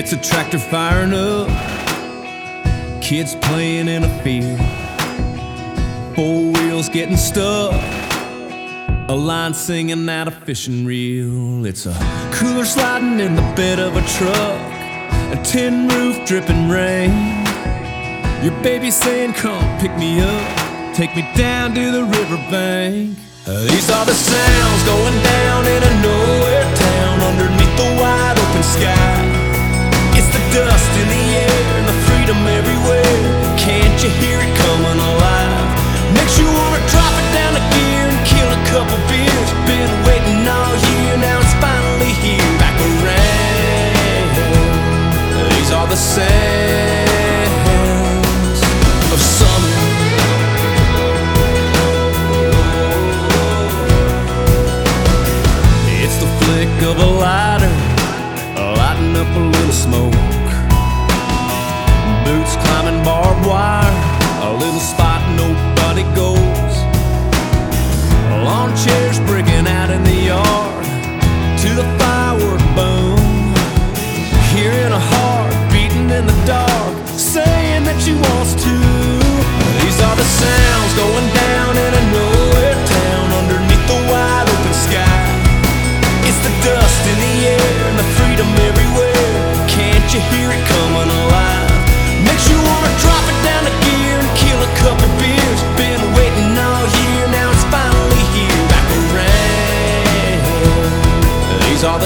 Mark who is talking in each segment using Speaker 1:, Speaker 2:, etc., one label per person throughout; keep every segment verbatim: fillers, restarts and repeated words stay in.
Speaker 1: It's a tractor firing up, kids playing in a field, four wheels getting stuck, a line singing out a fishing reel. It's a cooler sliding in the bed of a truck, a tin roof dripping rain. Your baby saying, come pick me up, take me down to the riverbank. These are the sounds going down in a nowhere town underneath the wide open sky. It's the dust in the air and the freedom everywhere. Can't you hear it coming alive? Makes you wanna drop it down a gear and kill a couple beers. Been waiting all year, now it's finally here. Back around. These are the sounds of summer. It's the flick of a lighter, lighting up a little smoke. Boots climbing barbed wire, a little spot nobody goes. Lawn chairs breaking out in the yard to the firework boom. Hearing a heart beating in the dark, saying that she wants to. These are the sounds going down in a nowhere town underneath the wide open sky. It's the dust in the air and the freedom everywhere. Can't you hear it coming alive? Makes you wanna drop it down a gear and kill a couple beers. Been waiting all year, now it's finally here. Back around. These are the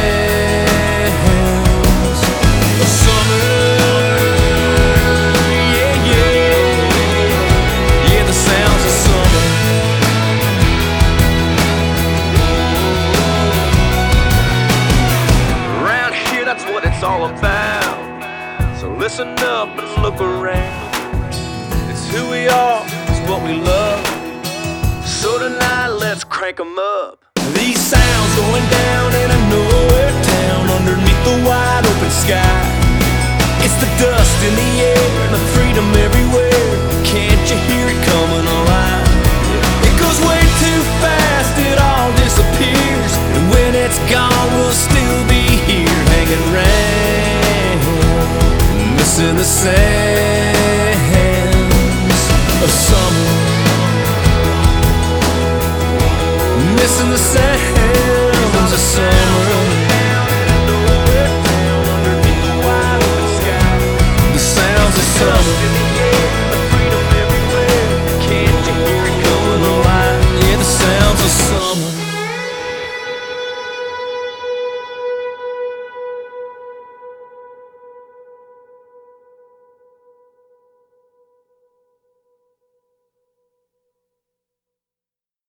Speaker 1: sounds of summer. Yeah, yeah. Yeah, the sounds of summer. Around here, that's what it's all about. So listen up and look around. It's who we are, it's what we love. So tonight, let's crank 'em up. These sounds going down in a nowhere town underneath the wide open sky. It's the dust in the air and the freedom everywhere. Can't you hear it coming alive? It goes way too fast, it all disappears. And when it's gone, we'll still be here hanging around, missing the sands of summer. Missing the sands of summer.